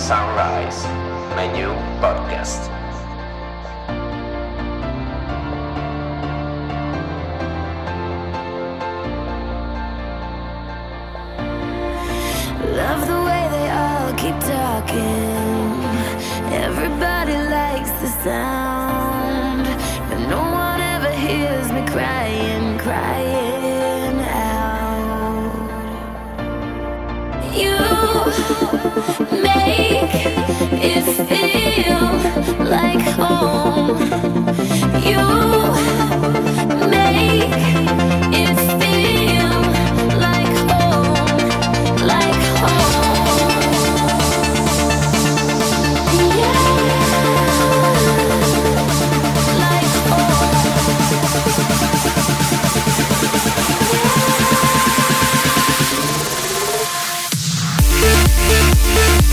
Sunrise, my new podcast. Love the way they all keep talking. Everybody likes the sound, but no one ever hears me crying, crying out. You make it feel like home. You make it feel like home, like home. Yeah, like home.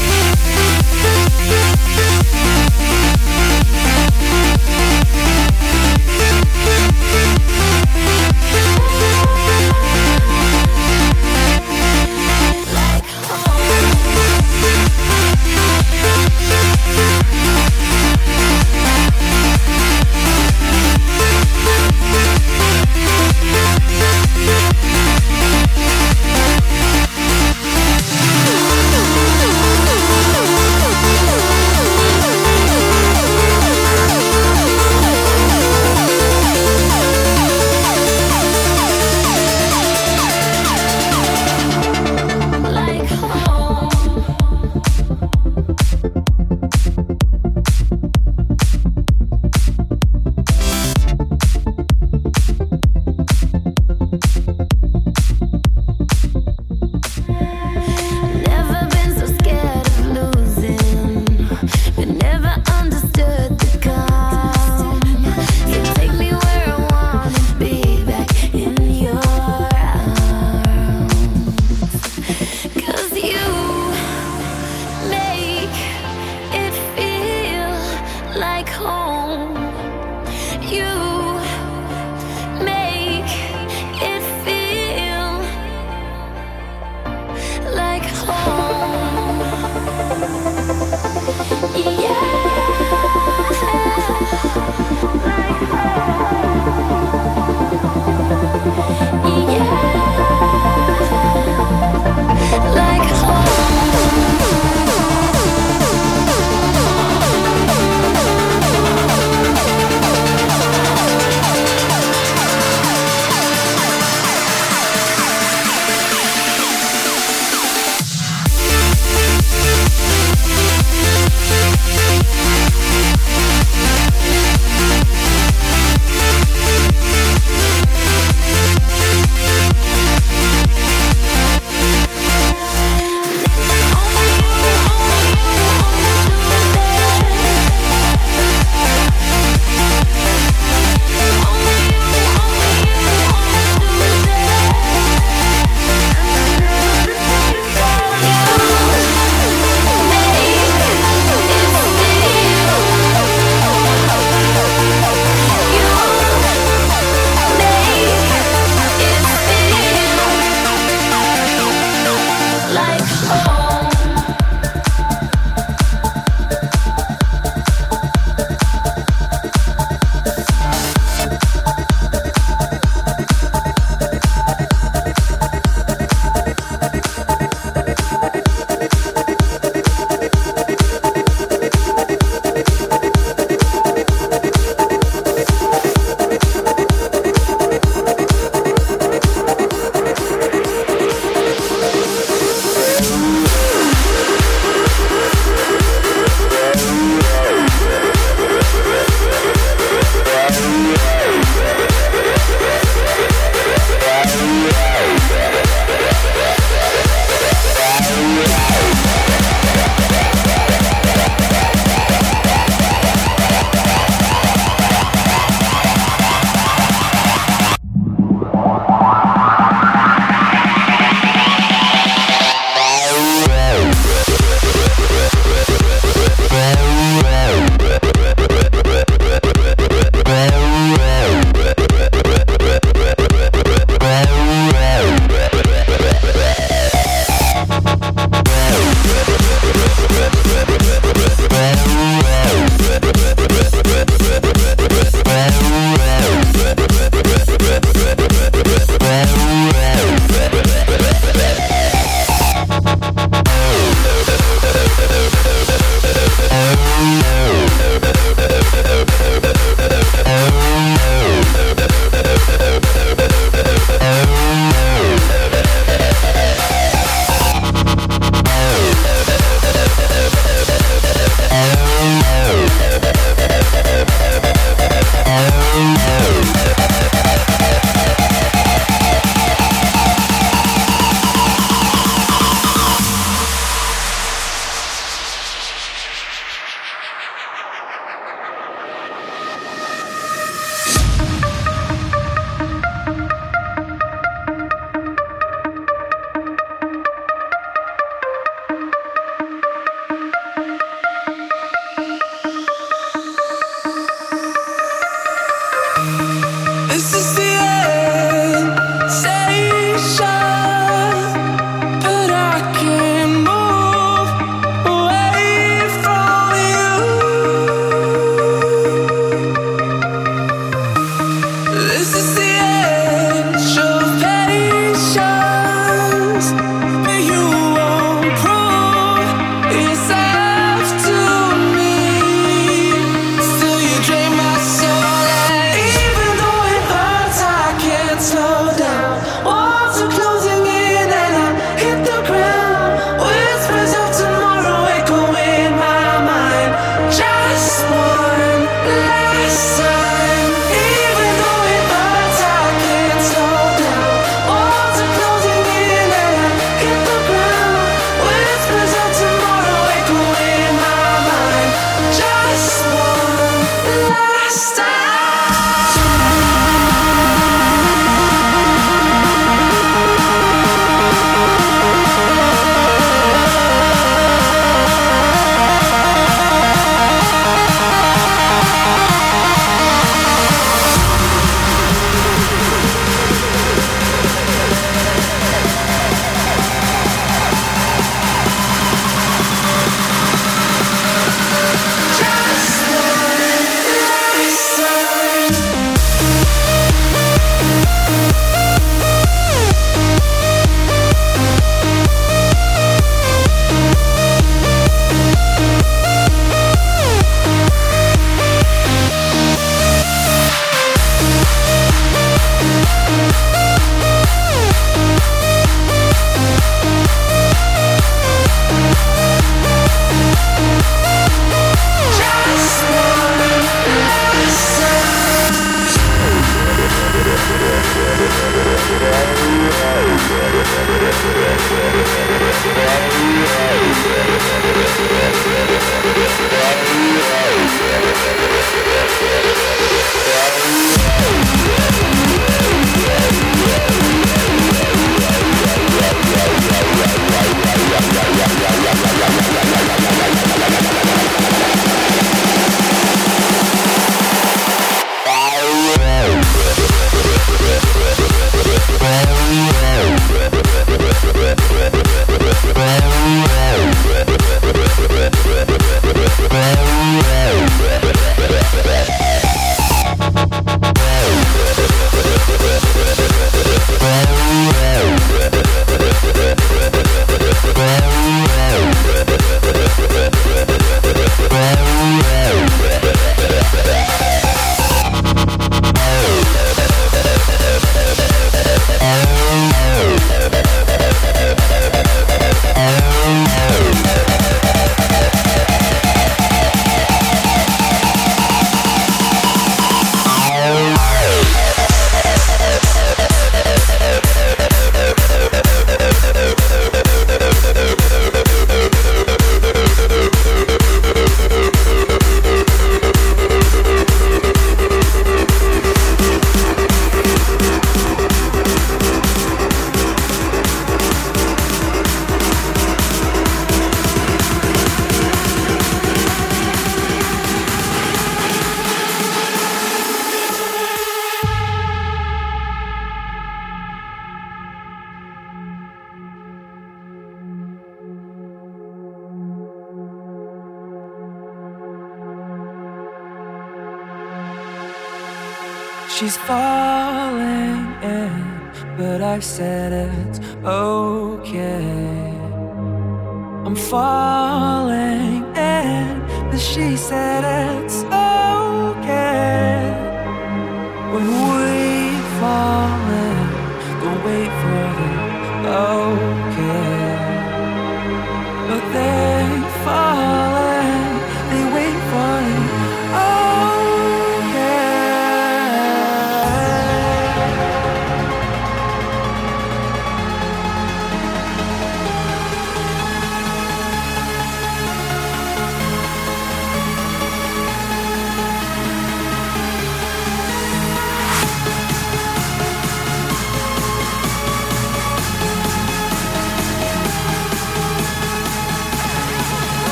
She's falling in, but I said it's okay. I'm falling in, but she said it's okay. When we fall in, don't wait for the okay. But they fall in, they wait for the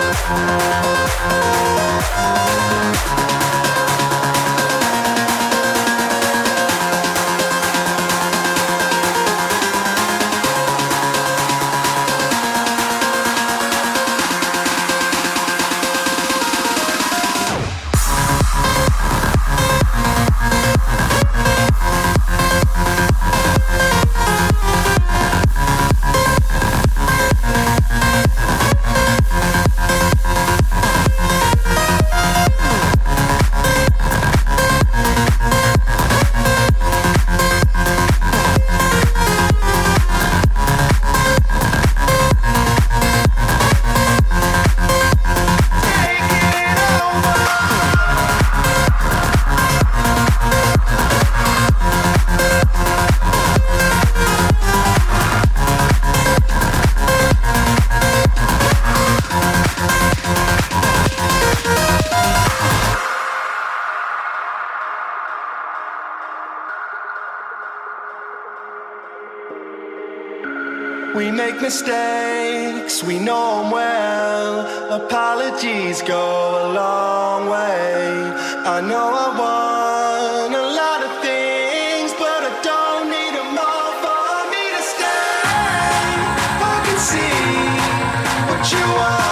We make mistakes, we know them well. Apologies go a long way. I know I want a lot of things, but I don't need them all for me to stay. I can see what you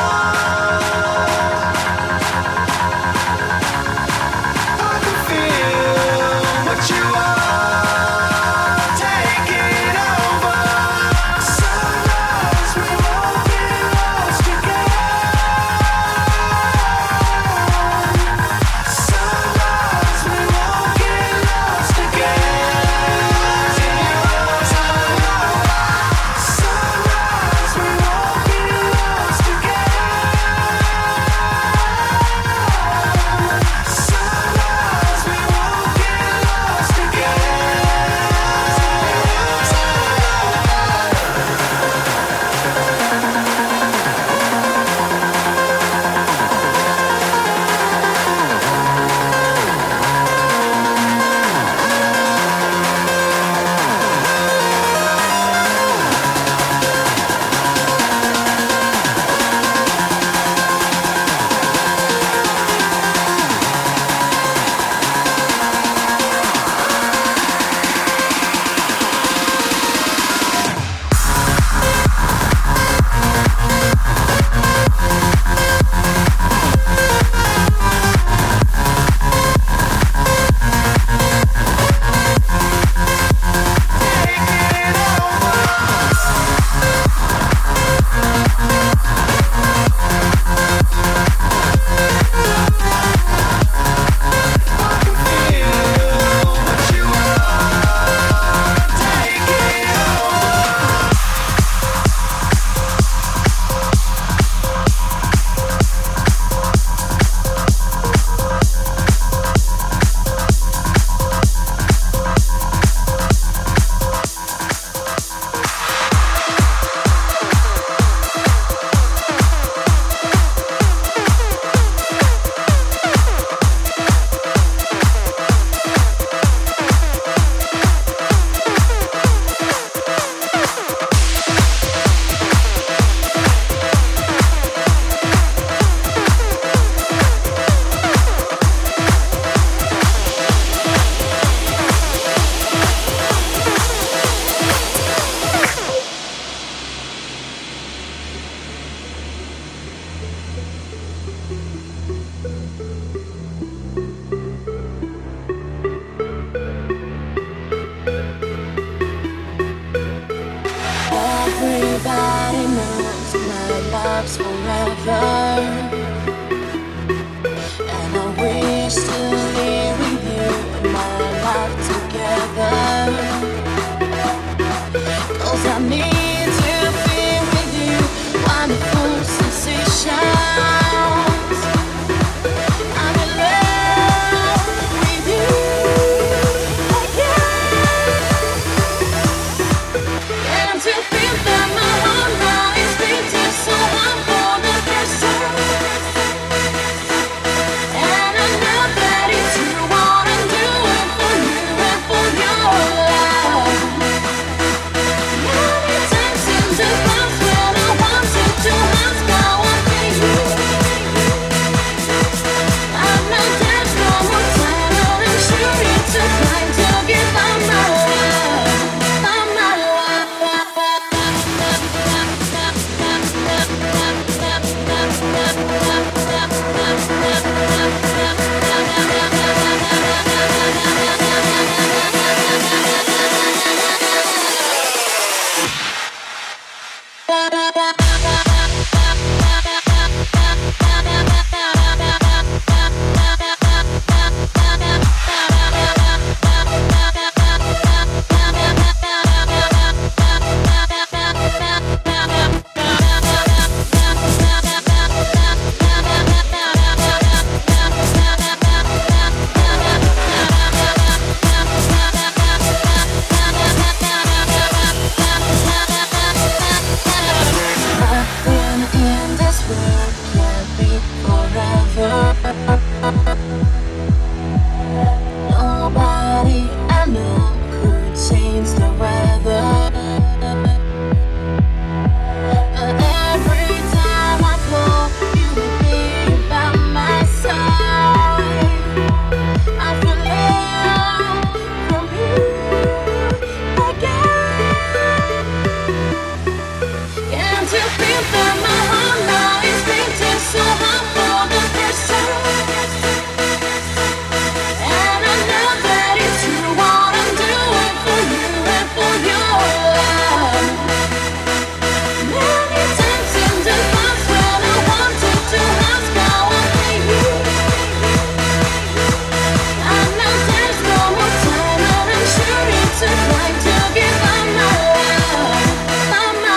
are. I can feel what you are. Everybody knows my love's forever, and I wish to live with you and my life together. 'Cause I need to be with you, wonderful sensations. I'm in love with you again, and to feel that my heart now is beating so I'm for the first time. Nobody I know could change the weather. But every time I call, you will be by my side. I feel love from you again. Can't you feel that my heart now is beating so hard for the first time? And I know that it's you what I'm doing for you and for your love. Many times in the past when I wanted to ask how I pay you, I know there's no more time, and I'm sure it's a crime to give up my love, my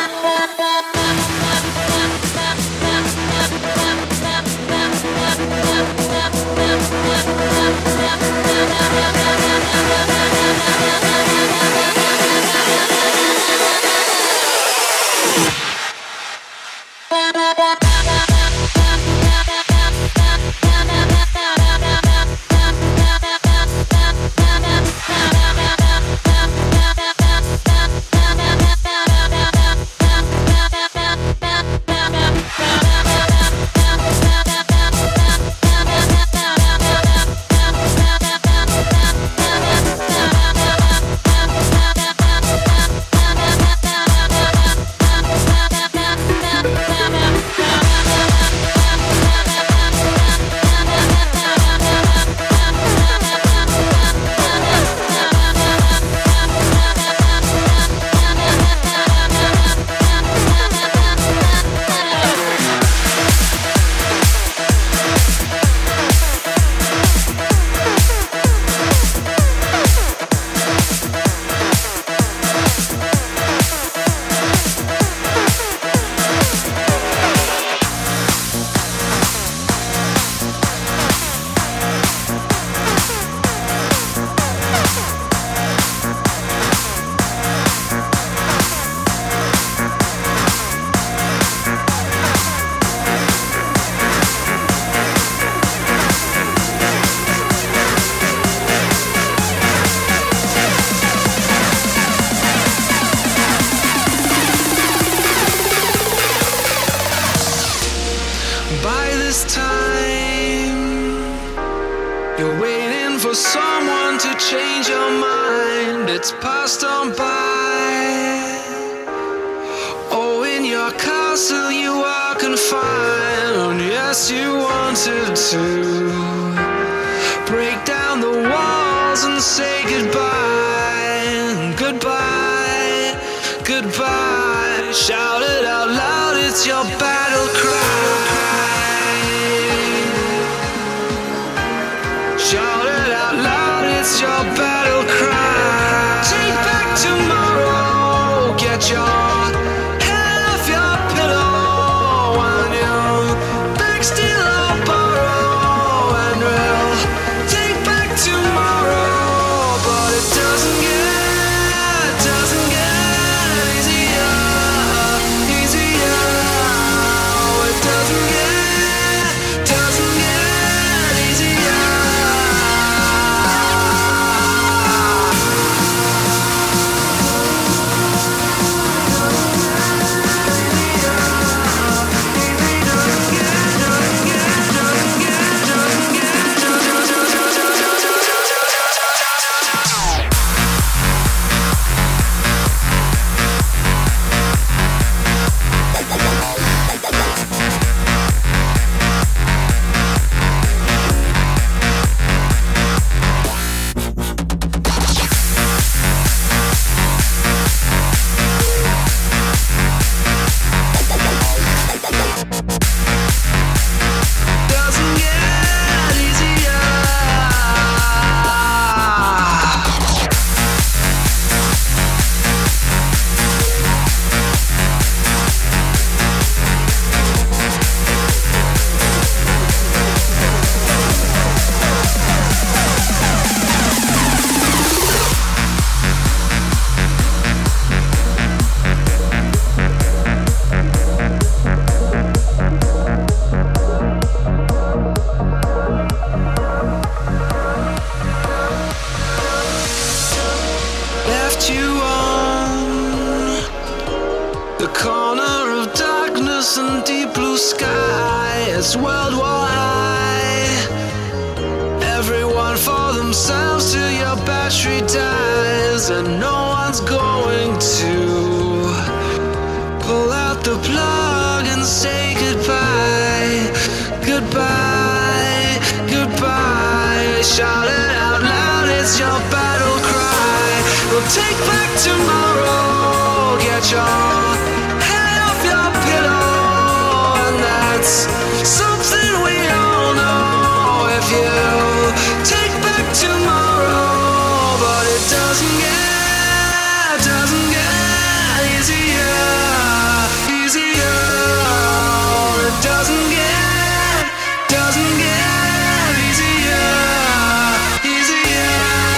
By this time, you're waiting for someone to change your mind. It's passed on by. Oh, in your castle you are confined. Yes, you wanted to break down the walls and say goodbye. Goodbye, goodbye. Shout it out loud, it's your battle cry. Shout it out loud, it's your battle cry. Take back tomorrow, get your head off your pillow, and you beg, steal or borrow, and we'll take back tomorrow. But it doesn't get easier, easier. It doesn't get easier. this World War High. Everyone for themselves till your battery dies, and no one's going to pull out the plug and say goodbye, goodbye, goodbye. Shout it out loud, it's your battle cry. We'll take back tomorrow, get your head off your pillow, and that's something we all know. If you take back tomorrow, but it doesn't get easier, easier. It doesn't get easier, easier.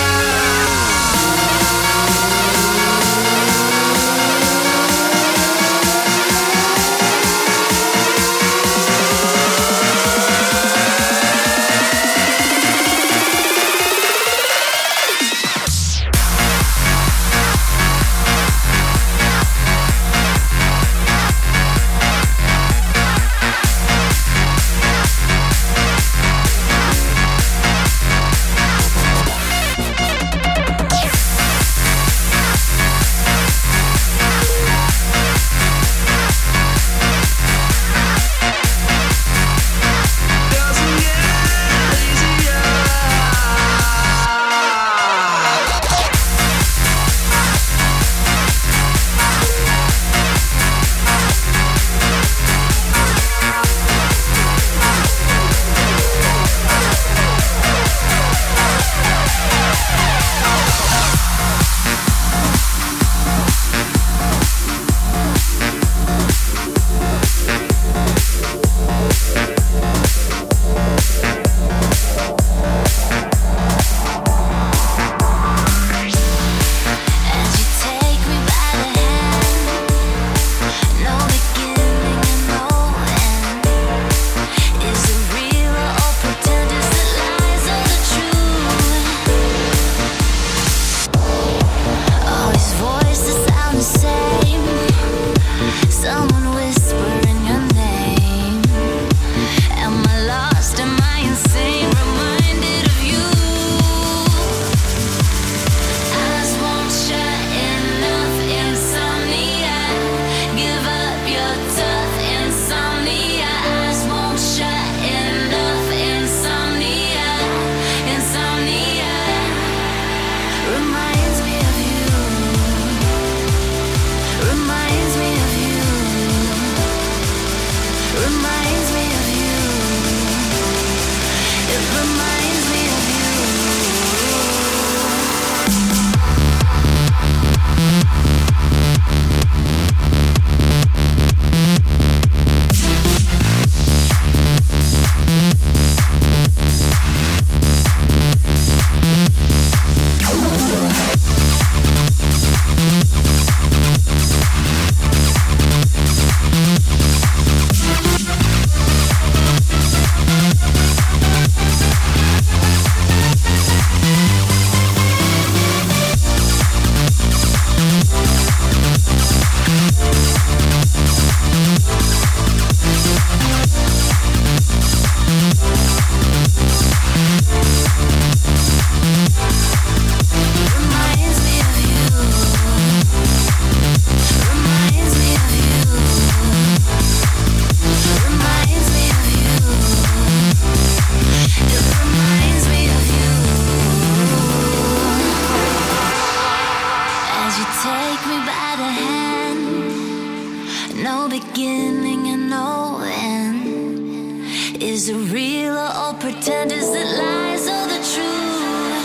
Is it real or all pretend? Is it lies or the truth?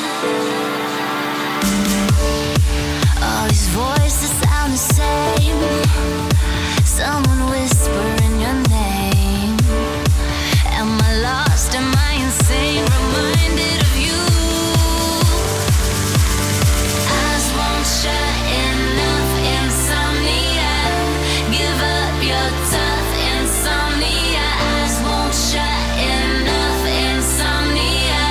All these voices sound the same. Someone whispering your name. Am I lost? Am I insane? Reminded of you. Eyes won't shut enough. Insomnia. Give up your tough insomnia. Eyes won't shut enough. Insomnia.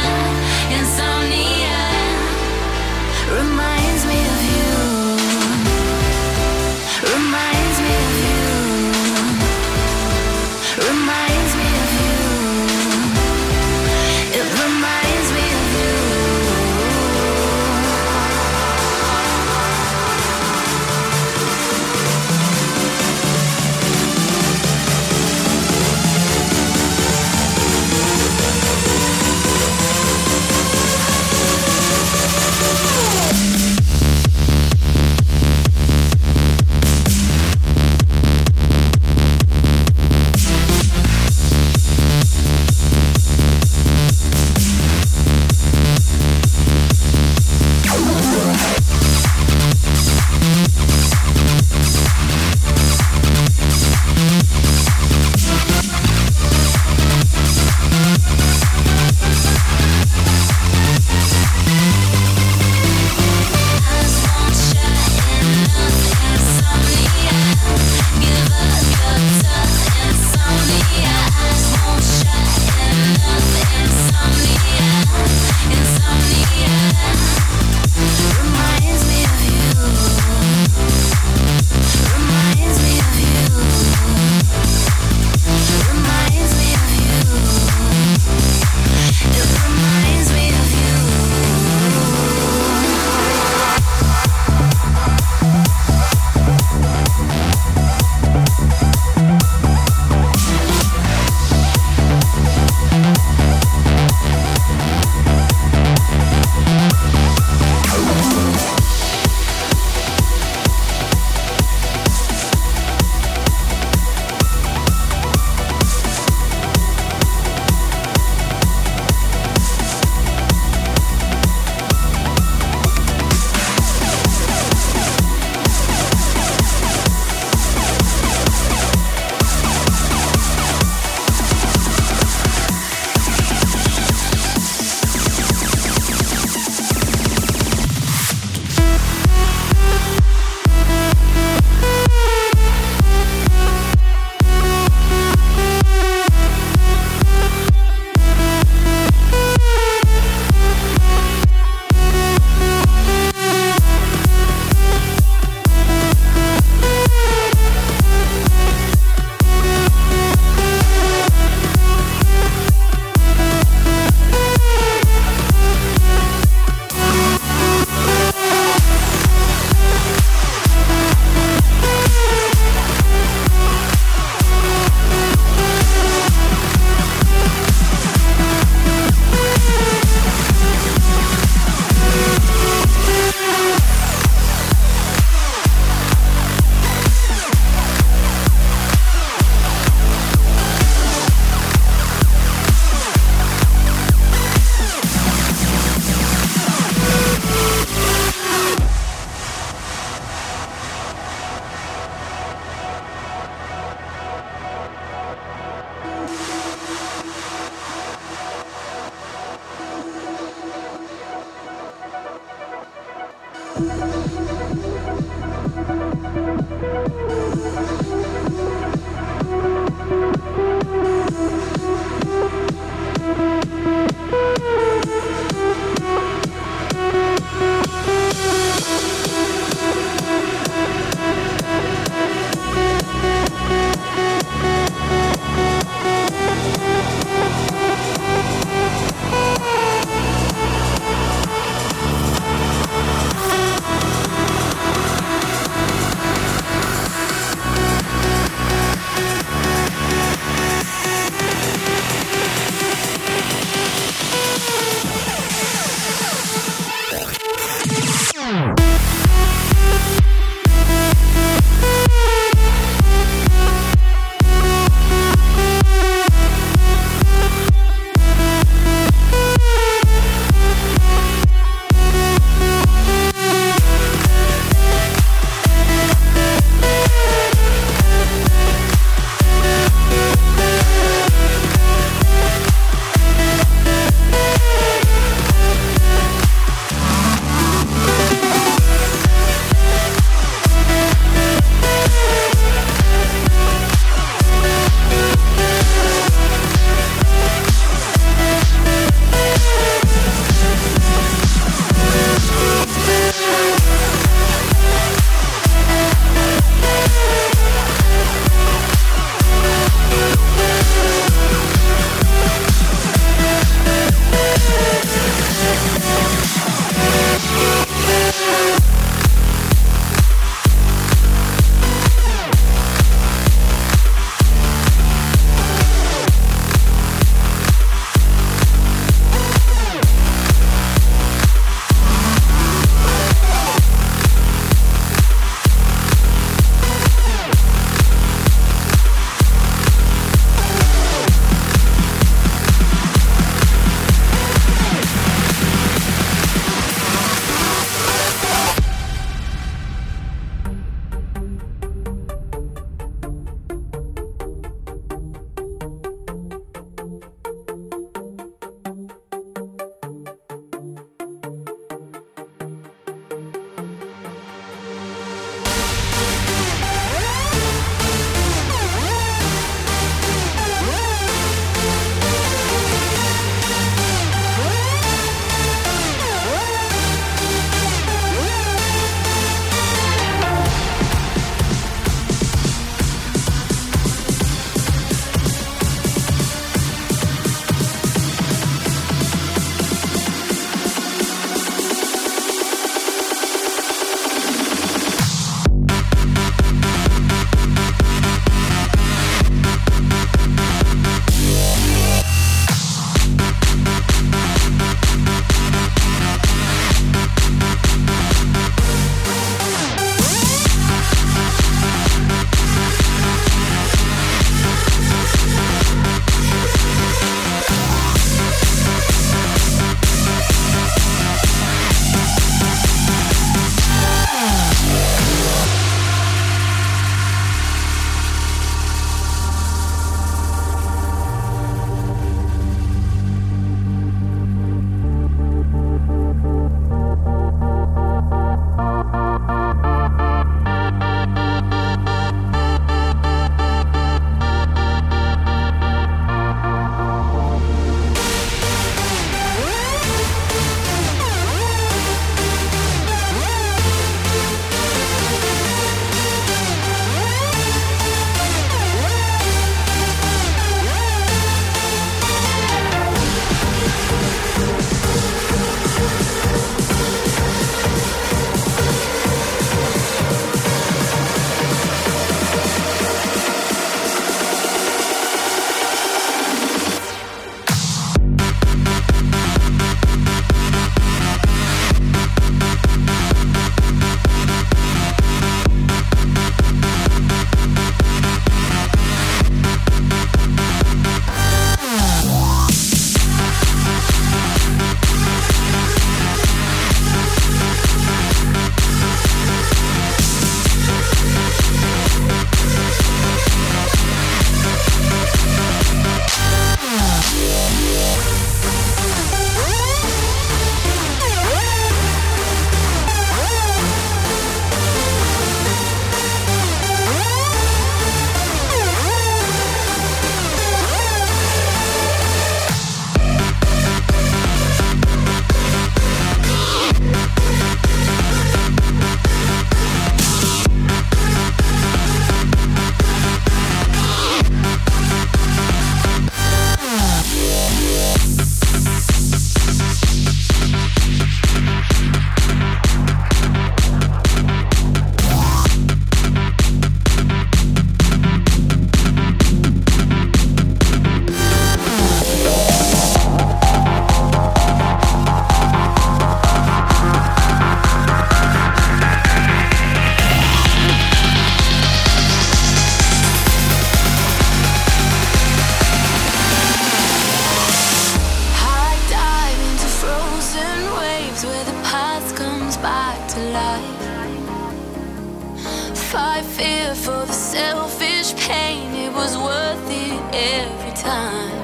fight fear for the selfish pain. It was worth it every time.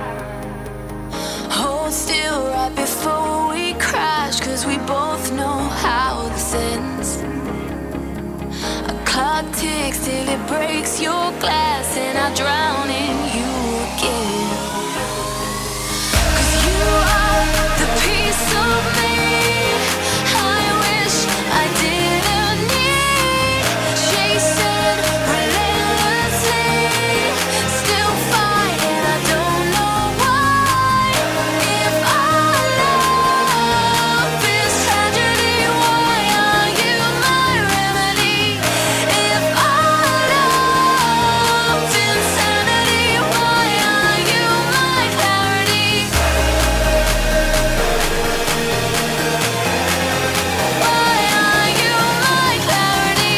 Hold still right before we crash, 'cause we both know how this ends. A clock ticks till it breaks your glass, and I drown in you again. 'Cause you are the piece of me I wish I didn't need. Chasing relentlessly, still fighting, I don't know why. If our love is tragedy, why are you my remedy? If our love's insanity, why are you my clarity? Why are you my clarity?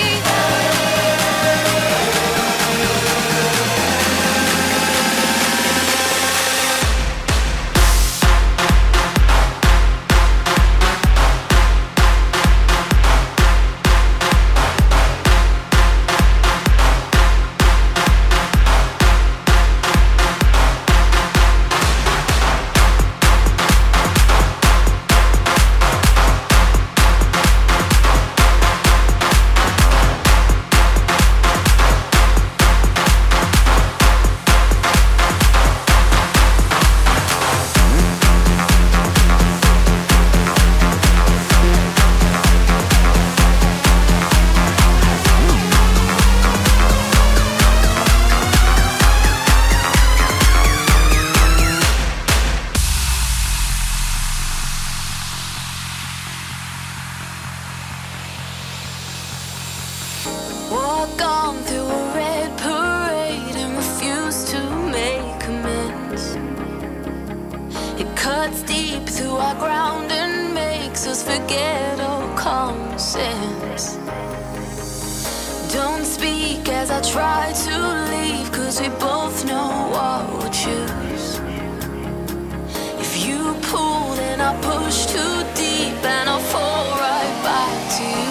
Walk on through a red parade and refuse to make amends. It cuts deep through our ground and makes us forget all common sense. Don't speak as I try to leave, 'cause we both know what we'll choose. If you pull, then I push too deep and I'll fall right back to you.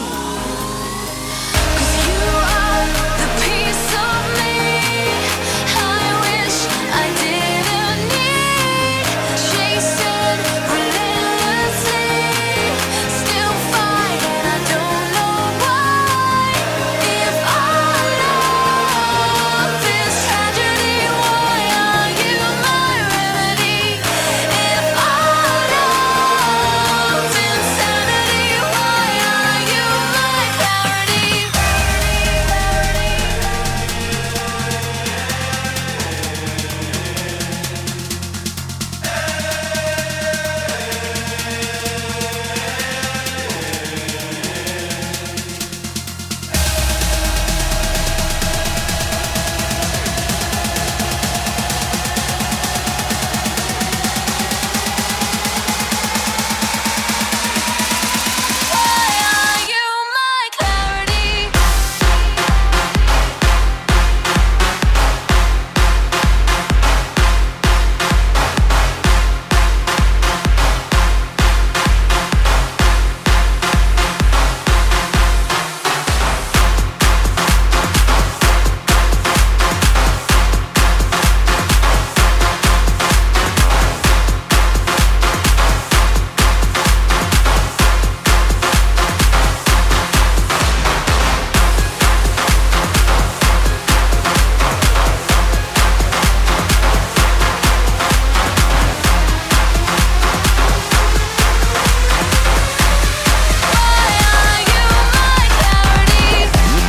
You are the piece of me I wish I didn't need. Chasing relentlessly, still fighting, I don't know why. If our love is tragedy, why are you my remedy? If our love's insanity, why are you my clarity? Why are you my clarity? Why are you my clarity?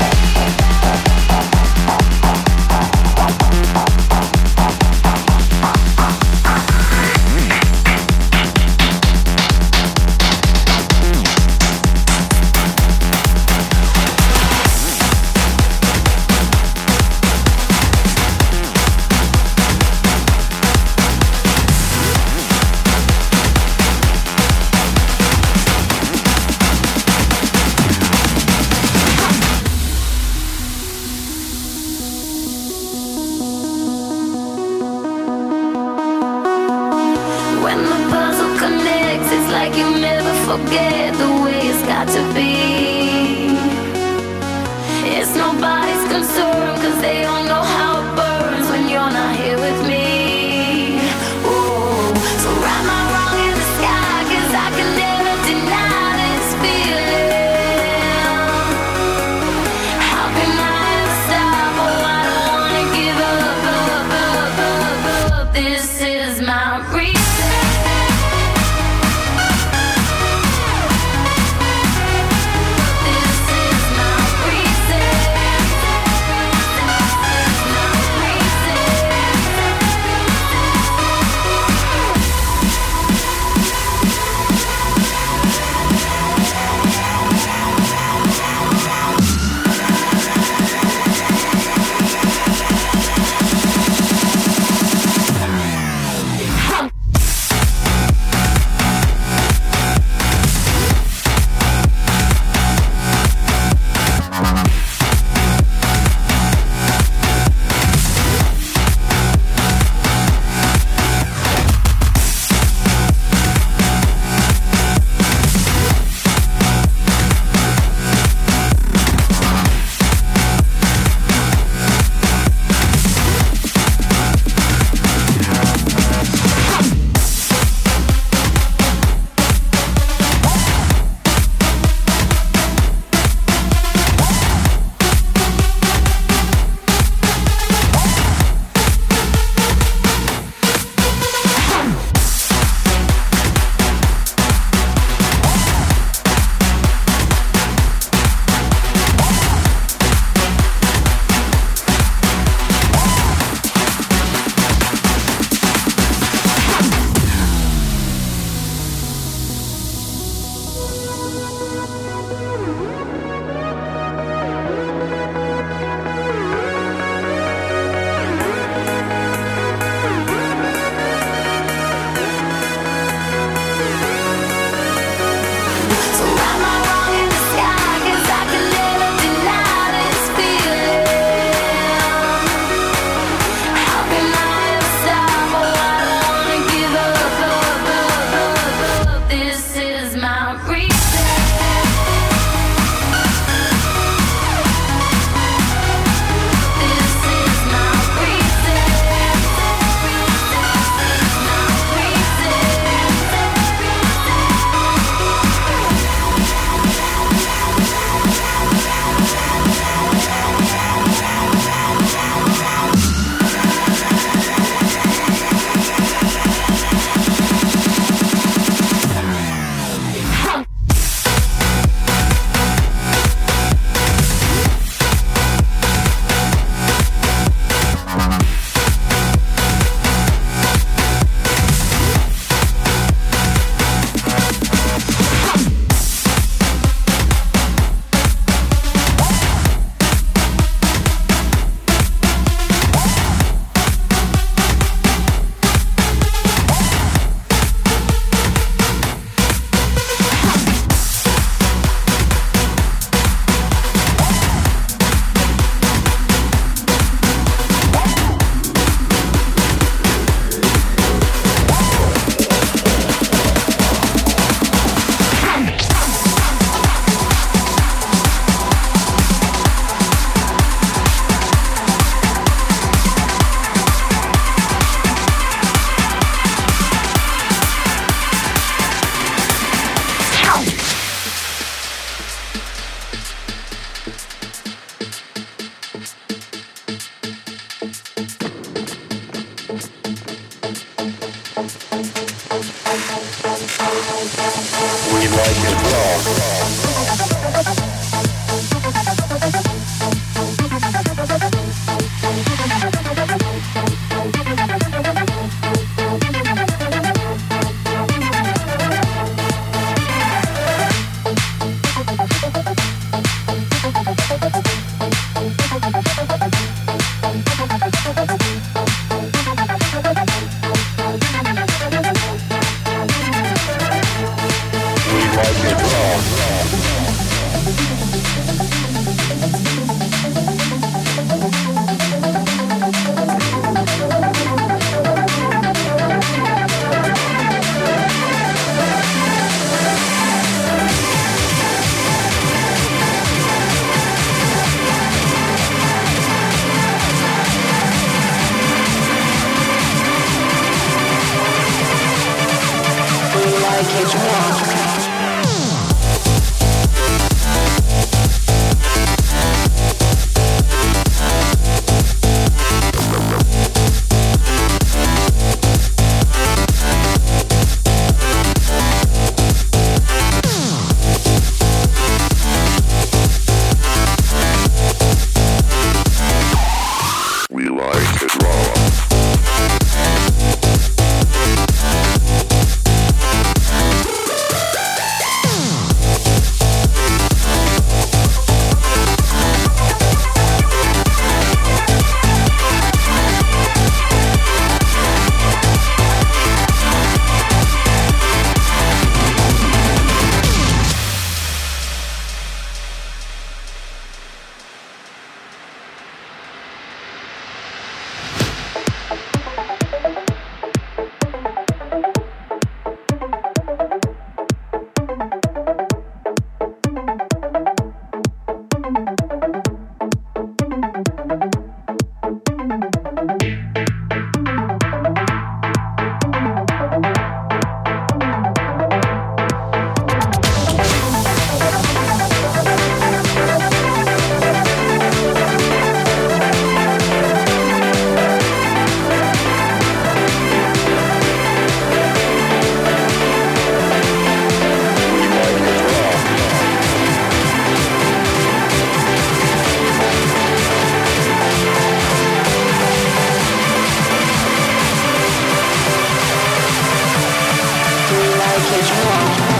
When the puzzle connects, it's like you never forget the way it's got to be. console them, 'cause they don't know how it burns when you're not here with me. Oh, so write my wrong in the sky, 'cause I can never deny this feeling. How can I ever stop? Oh, I don't wanna give up. This is my reason. Like it raw.